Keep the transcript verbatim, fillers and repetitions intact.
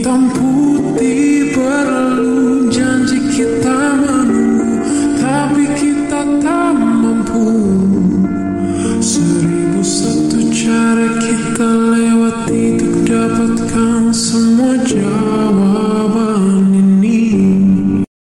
Hitam putih berlalu, janji kita menunggu, tapi kita tak mampu. Seribu satu cara kita lewati untuk dapatkan semua jalan.